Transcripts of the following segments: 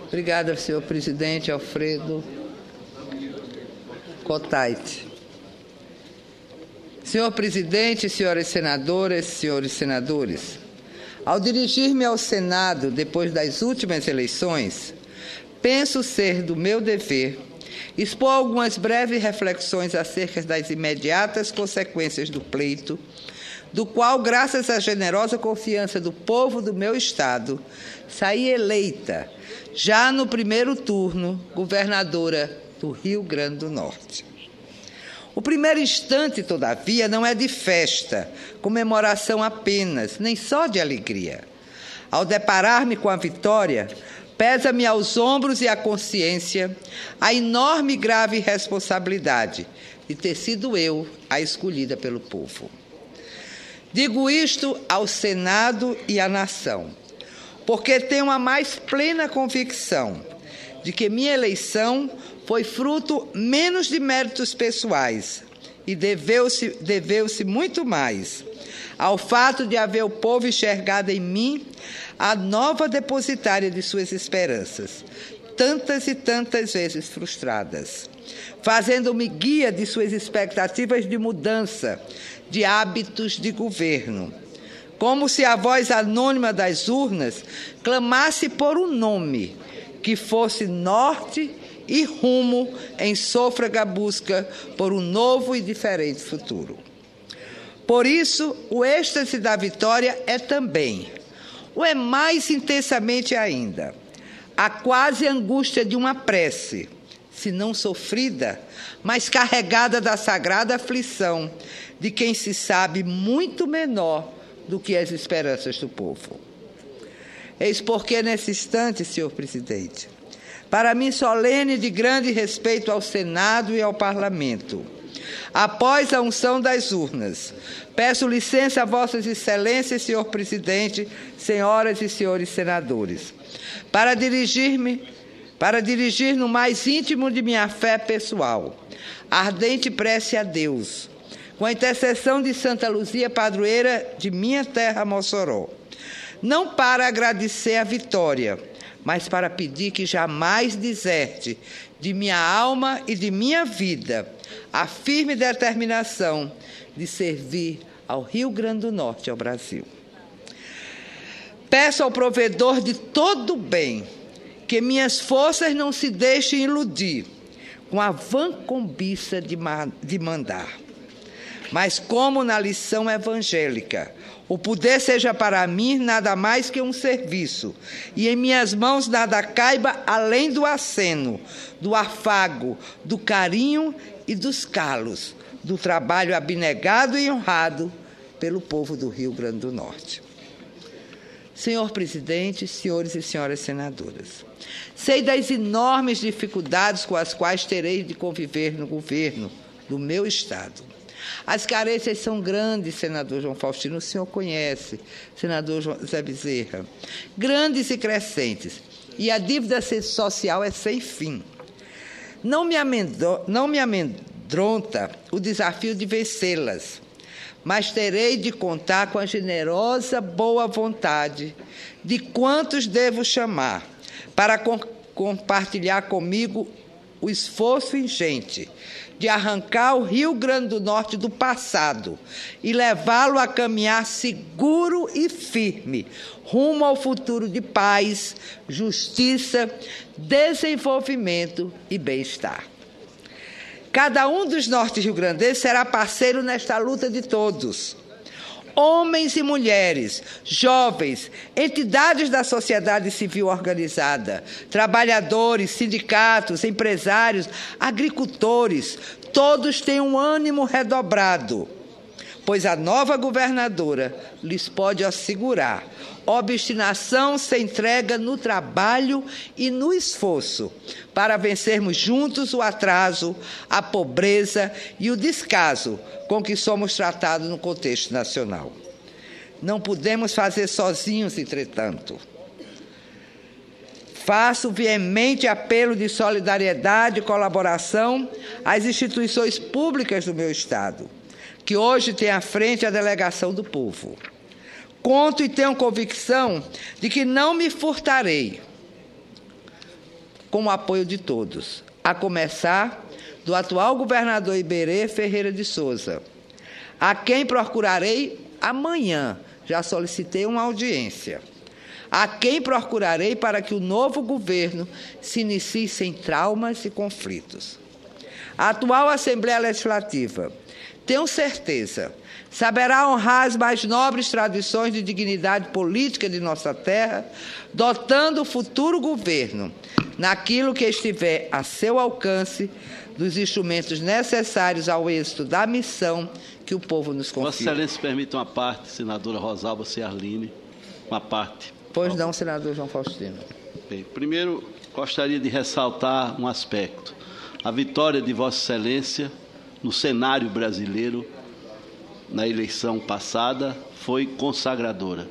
Obrigada, senhor presidente Alfredo Cotait. Senhor presidente, senhoras senadoras, senhores senadores, ao dirigir-me ao Senado depois das últimas eleições, penso ser do meu dever expor algumas breves reflexões acerca das imediatas consequências do pleito, do qual, graças à generosa confiança do povo do meu Estado, saí eleita, já no primeiro turno, governadora do Rio Grande do Norte. O primeiro instante, todavia, não é de festa, comemoração apenas, nem só de alegria. Ao deparar-me com a vitória, pesa-me aos ombros e à consciência a enorme e grave responsabilidade de ter sido eu a escolhida pelo povo. Digo isto ao Senado e à nação, porque tenho a mais plena convicção de que minha eleição foi fruto menos de méritos pessoais e deveu-se muito mais ao fato de haver o povo enxergado em mim a nova depositária de suas esperanças, tantas e tantas vezes frustradas, fazendo-me guia de suas expectativas de mudança de hábitos de governo, como se a voz anônima das urnas clamasse por um nome que fosse norte e rumo em sôfrega busca por um novo e diferente futuro. Por isso, o êxtase da vitória é também, ou é mais intensamente ainda, a quase angústia de uma prece, se não sofrida, mas carregada da sagrada aflição de quem se sabe muito menor do que as esperanças do povo. Eis porque, nesse instante, senhor presidente, para mim solene de grande respeito ao Senado e ao Parlamento, após a unção das urnas, peço licença a vossas excelências, senhor presidente, senhoras e senhores senadores, para dirigir no mais íntimo de minha fé pessoal, ardente prece a Deus, com a intercessão de Santa Luzia, padroeira de minha terra, Mossoró, não para agradecer a vitória, mas para pedir que jamais deserte de minha alma e de minha vida a firme determinação de servir ao Rio Grande do Norte e ao Brasil. Peço ao provedor de todo o bem que minhas forças não se deixem iludir com a vã cobiça de mandar, mas como na lição evangélica, o poder seja para mim nada mais que um serviço, e em minhas mãos nada caiba além do aceno, do afago, do carinho e dos calos, do trabalho abnegado e honrado pelo povo do Rio Grande do Norte. Senhor presidente, senhores e senhoras senadoras, sei das enormes dificuldades com as quais terei de conviver no governo do meu Estado. As carências são grandes, senador João Faustino, o senhor conhece, senador José Bezerra, grandes e crescentes, e a dívida social é sem fim. Não me amedronta o desafio de vencê-las, mas terei de contar com a generosa boa vontade de quantos devo chamar para compartilhar comigo o esforço ingente de arrancar o Rio Grande do Norte do passado e levá-lo a caminhar seguro e firme rumo ao futuro de paz, justiça, desenvolvimento e bem-estar. Cada um dos norte-riograndenses será parceiro nesta luta de todos. Homens e mulheres, jovens, entidades da sociedade civil organizada, trabalhadores, sindicatos, empresários, agricultores, todos têm um ânimo redobrado, pois a nova governadora lhes pode assegurar obstinação sem entrega no trabalho e no esforço para vencermos juntos o atraso, a pobreza e o descaso com que somos tratados no contexto nacional. Não podemos fazer sozinhos, entretanto. Faço veemente apelo de solidariedade e colaboração às instituições públicas do meu Estado, que hoje têm à frente a delegação do povo. Conto e tenho convicção de que não me furtarei com o apoio de todos, a começar do atual governador Iberê Ferreira de Souza, a quem procurarei amanhã, já solicitei uma audiência, a quem procurarei para que o novo governo se inicie sem traumas e conflitos. A atual Assembleia Legislativa, tenho certeza, saberá honrar as mais nobres tradições de dignidade política de nossa terra, dotando o futuro governo, naquilo que estiver a seu alcance, dos instrumentos necessários ao êxito da missão que o povo nos confia. Vossa Excelência permite uma parte, senadora Rosalba Ciarline, uma parte. Pois não, senador João Faustino. Bem, primeiro, gostaria de ressaltar um aspecto. A vitória de Vossa Excelência no cenário brasileiro, na eleição passada, foi consagradora.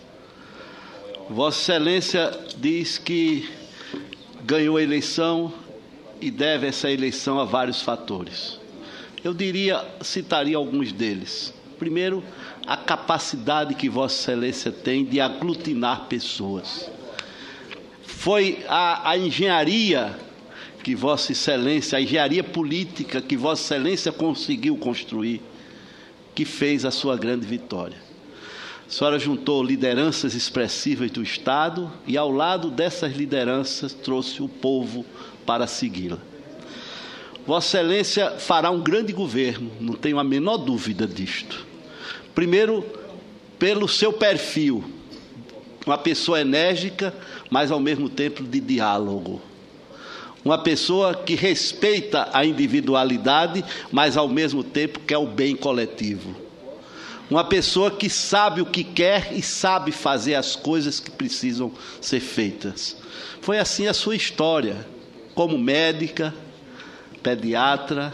Vossa Excelência diz que ganhou a eleição e deve essa eleição a vários fatores. Eu citaria alguns deles. Primeiro, a capacidade que Vossa Excelência tem de aglutinar pessoas. Foi a engenharia que Vossa Excelência, a engenharia política que Vossa Excelência conseguiu construir, que fez a sua grande vitória. A senhora juntou lideranças expressivas do Estado e, ao lado dessas lideranças, trouxe o povo para segui-la. Vossa Excelência fará um grande governo, não tenho a menor dúvida disto. Primeiro, pelo seu perfil, uma pessoa enérgica, mas ao mesmo tempo de diálogo. Uma pessoa que respeita a individualidade, mas ao mesmo tempo quer o bem coletivo. Uma pessoa que sabe o que quer e sabe fazer as coisas que precisam ser feitas. Foi assim a sua história, como médica, pediatra,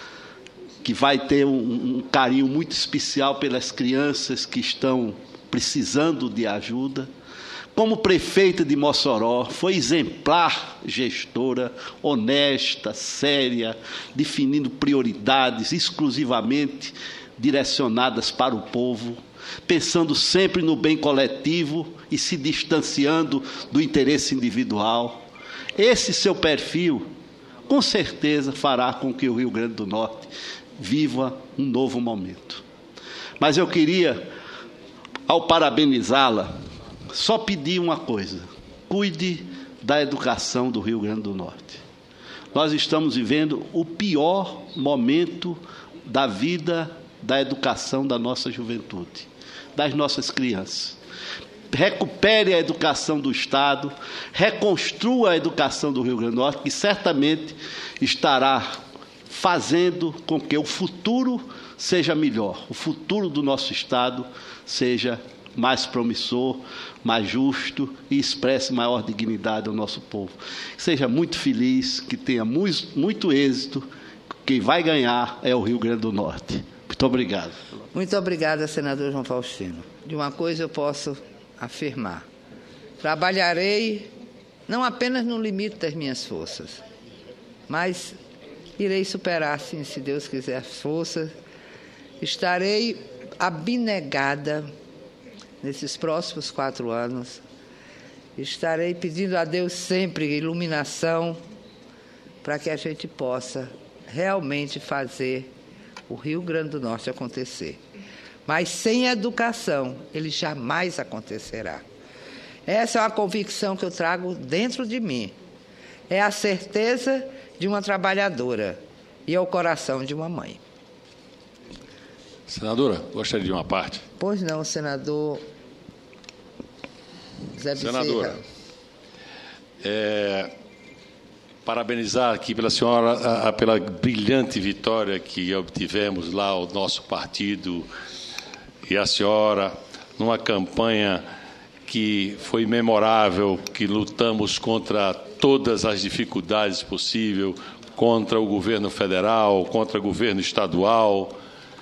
que vai ter um carinho muito especial pelas crianças que estão precisando de ajuda. Como prefeita de Mossoró, foi exemplar gestora, honesta, séria, definindo prioridades exclusivamente direcionadas para o povo, pensando sempre no bem coletivo e se distanciando do interesse individual. Esse seu perfil, com certeza, fará com que o Rio Grande do Norte viva um novo momento. Mas eu queria, ao parabenizá-la, só pedir uma coisa: cuide da educação do Rio Grande do Norte. Nós estamos vivendo o pior momento da vida da educação da nossa juventude, das nossas crianças. Recupere a educação do Estado, reconstrua a educação do Rio Grande do Norte, que certamente estará fazendo com que o futuro seja melhor, o futuro do nosso Estado seja mais promissor, mais justo e expresse maior dignidade ao nosso povo. Seja muito feliz, que tenha muito êxito. Quem vai ganhar é o Rio Grande do Norte. Muito obrigado. Muito obrigada, senador João Faustino. De uma coisa eu posso afirmar: trabalharei não apenas no limite das minhas forças, mas irei superar, sim, se Deus quiser, as forças. Estarei abnegada nesses próximos 4 anos. Estarei pedindo a Deus sempre iluminação para que a gente possa realmente fazer o Rio Grande do Norte acontecer. Mas sem educação, ele jamais acontecerá. Essa é uma convicção que eu trago dentro de mim. É a certeza de uma trabalhadora e é o coração de uma mãe. Senadora, gostaria de uma parte. Pois não, senador Zé Bezerra. Senadora, parabenizar aqui pela senhora pela brilhante vitória que obtivemos lá, o nosso partido e a senhora, numa campanha que foi memorável, que lutamos contra todas as dificuldades possíveis, contra o governo federal, contra o governo estadual.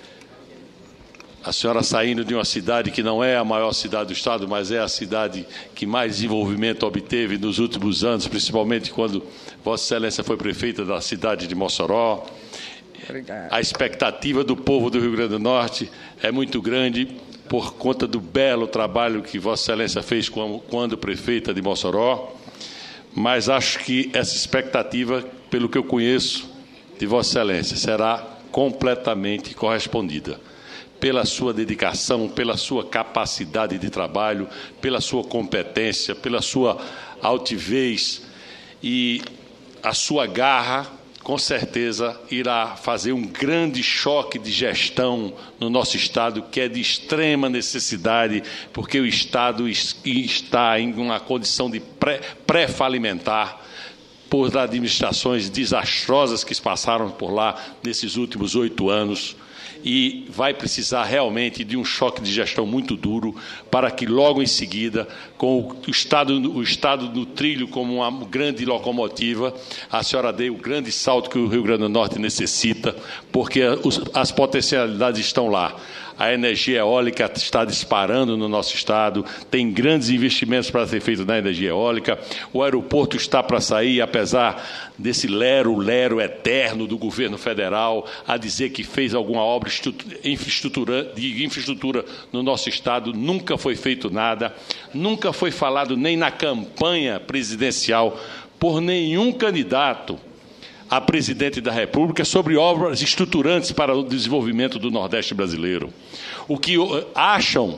A senhora saindo de uma cidade que não é a maior cidade do Estado, mas é a cidade que mais desenvolvimento obteve nos últimos anos, principalmente quando Vossa Excelência foi prefeita da cidade de Mossoró. Obrigado. A expectativa do povo do Rio Grande do Norte é muito grande por conta do belo trabalho que Vossa Excelência fez quando prefeita de Mossoró. mas acho que essa expectativa, pelo que eu conheço de Vossa Excelência, será completamente correspondida pela sua dedicação, pela sua capacidade de trabalho, pela sua competência, pela sua altivez e a sua garra, com certeza irá fazer um grande choque de gestão no nosso Estado, que é de extrema necessidade, porque o Estado está em uma condição de pré-falimentar por administrações desastrosas que passaram por lá nesses últimos 8 anos, e vai precisar realmente de um choque de gestão muito duro para que logo em seguida, com o Estado no trilho como uma grande locomotiva, a senhora dê o grande salto que o Rio Grande do Norte necessita, porque as potencialidades estão lá. A energia eólica está disparando no nosso Estado, tem grandes investimentos para ser feito na energia eólica, o aeroporto está para sair, apesar desse lero eterno do governo federal a dizer que fez alguma obra de infraestrutura no nosso Estado, nunca foi feito nada, nunca foi falado nem na campanha presidencial por nenhum candidato a presidente da República sobre obras estruturantes para o desenvolvimento do Nordeste brasileiro. O que acham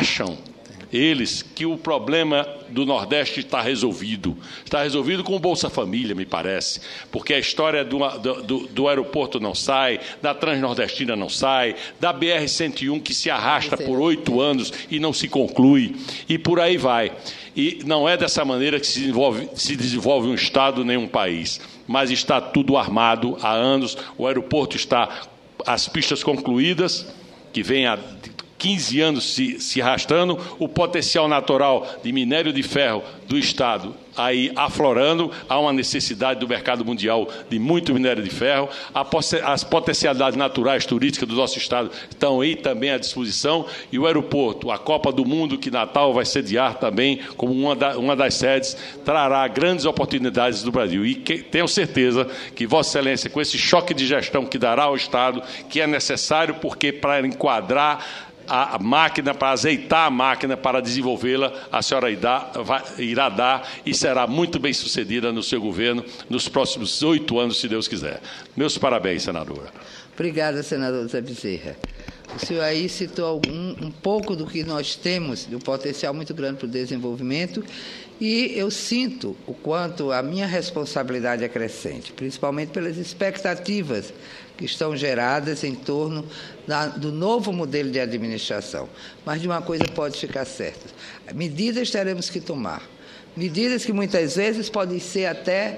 eles que o problema do Nordeste está resolvido. Está resolvido com o Bolsa Família, me parece, porque a história do aeroporto não sai, da Transnordestina não sai, da BR-101 que se arrasta por 8 anos e não se conclui, e por aí vai. E não é dessa maneira que se desenvolve um Estado nem um país, mas está tudo armado há anos, o aeroporto está, as pistas concluídas, que vem há 15 anos se arrastando, o potencial natural de minério de ferro do Estado aí aflorando, há uma necessidade do mercado mundial de muito minério de ferro, as potencialidades naturais turísticas do nosso Estado estão aí também à disposição, e o aeroporto, a Copa do Mundo, que Natal vai sediar também como uma das sedes, trará grandes oportunidades do Brasil. E tenho certeza que Vossa Excelência, com esse choque de gestão que dará ao Estado, que é necessário porque para enquadrar a máquina, para azeitar a máquina, para desenvolvê-la, a senhora irá dar e será muito bem sucedida no seu governo nos próximos 8 anos, se Deus quiser. Meus parabéns, senadora. Obrigada, senador Zé Bezerra. O senhor aí citou um pouco do que nós temos, de um potencial muito grande para o desenvolvimento, e eu sinto o quanto a minha responsabilidade é crescente, principalmente pelas expectativas que estão geradas em torno do novo modelo de administração. Mas de uma coisa pode ficar certa: medidas teremos que tomar, medidas que muitas vezes podem ser até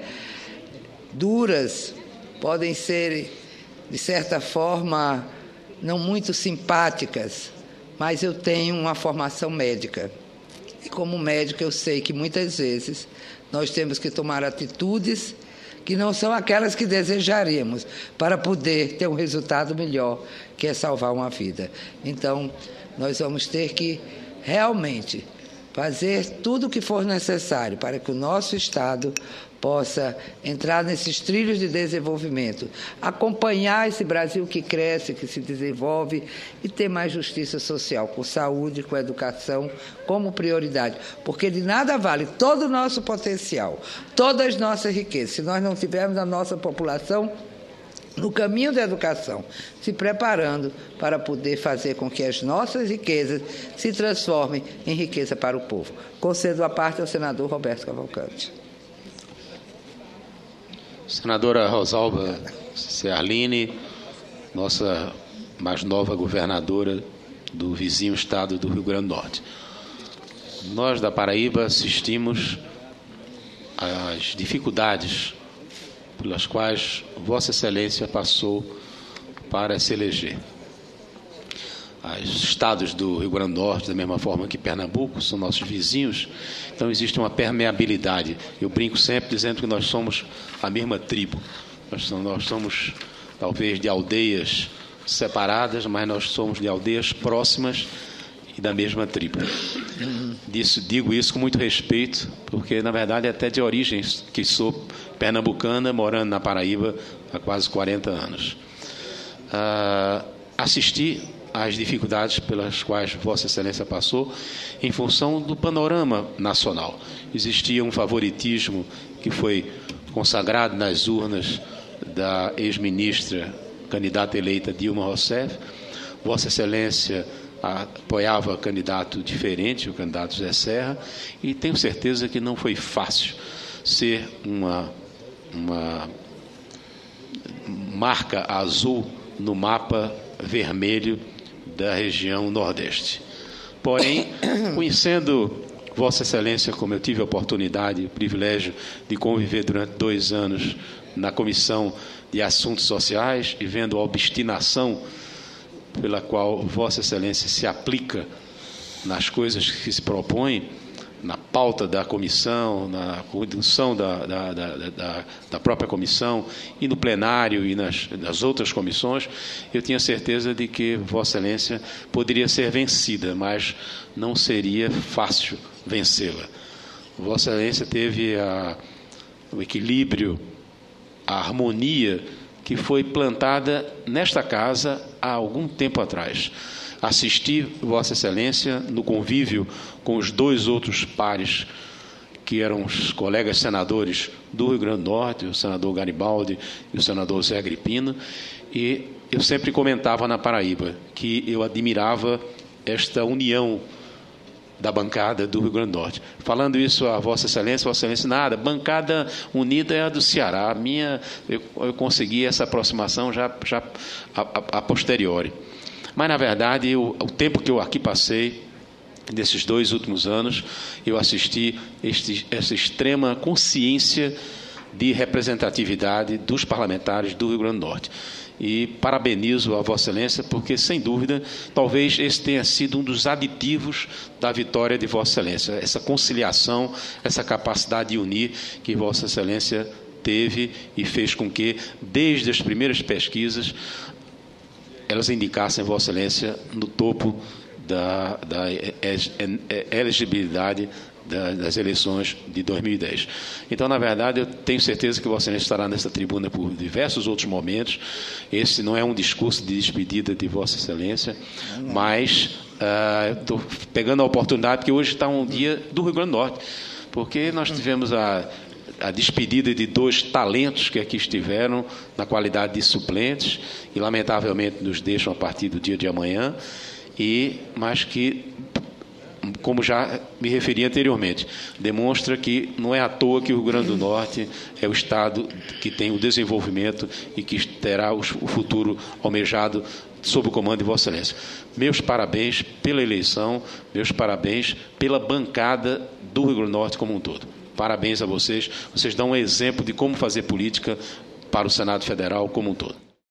duras, podem ser, de certa forma, não muito simpáticas, mas eu tenho uma formação médica. E como médico eu sei que muitas vezes nós temos que tomar atitudes que não são aquelas que desejaríamos para poder ter um resultado melhor, que é salvar uma vida. Então, nós vamos ter que realmente fazer tudo o que for necessário para que o nosso Estado possa entrar nesses trilhos de desenvolvimento, acompanhar esse Brasil que cresce, que se desenvolve e ter mais justiça social, com saúde, com educação, como prioridade. Porque de nada vale todo o nosso potencial, todas as nossas riquezas, se nós não tivermos a nossa população no caminho da educação, se preparando para poder fazer com que as nossas riquezas se transformem em riqueza para o povo. Concedo a parte ao senador Roberto Cavalcante. Senadora Rosalba Ciarline, nossa mais nova governadora do vizinho estado do Rio Grande do Norte. Nós da Paraíba assistimos às dificuldades pelas quais Vossa Excelência passou para se eleger. Os estados do Rio Grande do Norte, da mesma forma que Pernambuco, são nossos vizinhos, então existe uma permeabilidade. Eu brinco sempre dizendo que nós somos a mesma tribo. Nós somos talvez de aldeias separadas, mas nós somos de aldeias próximas e da mesma tribo. Digo isso com muito respeito, porque na verdade é até de origem que sou pernambucana, morando na Paraíba há quase 40 anos. Assisti as dificuldades pelas quais Vossa Excelência passou em função do panorama nacional. Existia um favoritismo que foi consagrado nas urnas da ex-ministra, candidata eleita Dilma Rousseff. Vossa Excelência apoiava candidato diferente, o candidato José Serra, e tenho certeza que não foi fácil ser uma marca azul no mapa vermelho da região Nordeste. Porém, conhecendo Vossa Excelência, como eu tive a oportunidade e o privilégio de conviver durante 2 anos na Comissão de Assuntos Sociais e vendo a obstinação pela qual Vossa Excelência se aplica nas coisas que se propõe, na pauta da comissão, na condução da própria comissão e no plenário e nas outras comissões, eu tinha certeza de que Vossa Excelência poderia ser vencida, mas não seria fácil vencê-la. Vossa Excelência teve o equilíbrio, a harmonia que foi plantada nesta casa há algum tempo atrás. Assisti Vossa Excelência no convívio com os 2 outros pares, que eram os colegas senadores do Rio Grande do Norte, o senador Garibaldi e o senador Zé Agripino, e eu sempre comentava na Paraíba que eu admirava esta união da bancada do Rio Grande do Norte. Falando isso a Vossa Excelência, nada, bancada unida é a do Ceará. A minha, eu consegui essa aproximação já a posteriori. Mas, na verdade, o tempo que eu aqui passei, nesses 2 últimos anos, eu assisti essa extrema consciência de representatividade dos parlamentares do Rio Grande do Norte. E parabenizo a Vossa Excelência, porque, sem dúvida, talvez esse tenha sido um dos aditivos da vitória de Vossa Excelência, essa conciliação, essa capacidade de unir que Vossa Excelência teve e fez com que, desde as primeiras pesquisas, elas indicassem Vossa Excelência no topo da elegibilidade das eleições de 2010. Então, na verdade, eu tenho certeza que Vossa Excelência estará nessa tribuna por diversos outros momentos. Esse não é um discurso de despedida de Vossa Excelência, mas estou pegando a oportunidade, porque hoje está um dia do Rio Grande do Norte, porque nós tivemos a despedida de 2 talentos que aqui estiveram na qualidade de suplentes e, lamentavelmente, nos deixam a partir do dia de amanhã, mas que, como já me referi anteriormente, demonstra que não é à toa que o Rio Grande do Norte é o estado que tem o desenvolvimento e que terá o futuro almejado sob o comando de Vossa Excelência. Meus parabéns pela eleição, meus parabéns pela bancada do Rio Grande do Norte como um todo. Parabéns a vocês. Vocês dão um exemplo de como fazer política para o Senado Federal como um todo.